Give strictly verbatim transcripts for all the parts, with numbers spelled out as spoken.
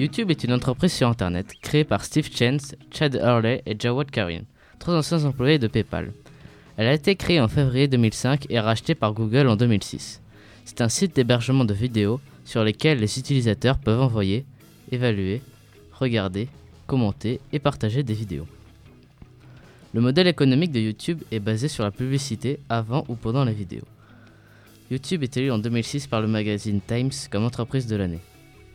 YouTube est une entreprise sur Internet créée par Steve Chen, Chad Hurley et Jawad Karim, trois anciens employés de PayPal. Elle a été créée en février deux mille cinq et rachetée par Google en deux mille six. C'est un site d'hébergement de vidéos sur lequel les utilisateurs peuvent envoyer, évaluer, regarder, commenter et partager des vidéos. Le modèle économique de YouTube est basé sur la publicité avant ou pendant les vidéos. YouTube est élu en deux mille six par le magazine Times comme entreprise de l'année.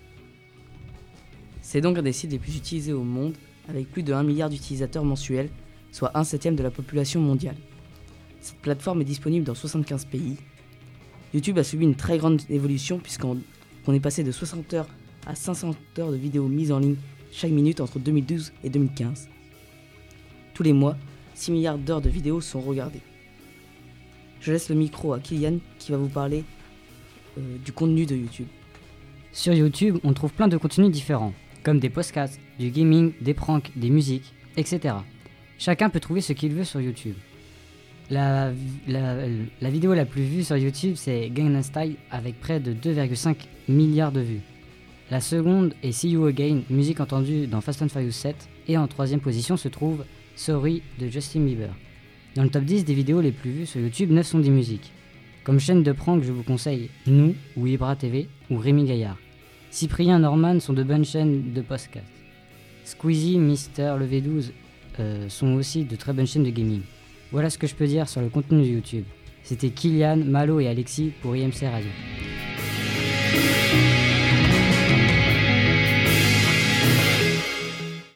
C'est donc un des sites les plus utilisés au monde, avec plus de un milliard d'utilisateurs mensuels, soit un septième de la population mondiale. Cette plateforme est disponible dans soixante-quinze pays. YouTube a subi une très grande évolution puisqu'on on est passé de soixante heures à cinq cents heures de vidéos mises en ligne chaque minute entre deux mille douze et deux mille quinze. Tous les mois, six milliards d'heures de vidéos sont regardées. Je laisse le micro à Kylian qui va vous parler euh, du contenu de YouTube. Sur YouTube, on trouve plein de contenus différents, comme des podcasts, du gaming, des pranks, des musiques, et cetera. Chacun peut trouver ce qu'il veut sur YouTube. La, la, la vidéo la plus vue sur YouTube, c'est Gangnam Style avec près de deux virgule cinq milliards de vues. La seconde est See You Again, musique entendue dans Fast and Furious sept. Et en troisième position se trouve Sorry de Justin Bieber. Dans le top dix des vidéos les plus vues sur YouTube, neuf sont des musiques. Comme chaîne de prank, je vous conseille Nous ou Ibra T V ou Rémi Gaillard. Cyprien et Norman sont de bonnes chaînes de podcast. Squeezie, Mister, le V douze euh, sont aussi de très bonnes chaînes de gaming. Voilà ce que je peux dire sur le contenu de YouTube. C'était Kylian, Malo et Alexis pour I M C Radio.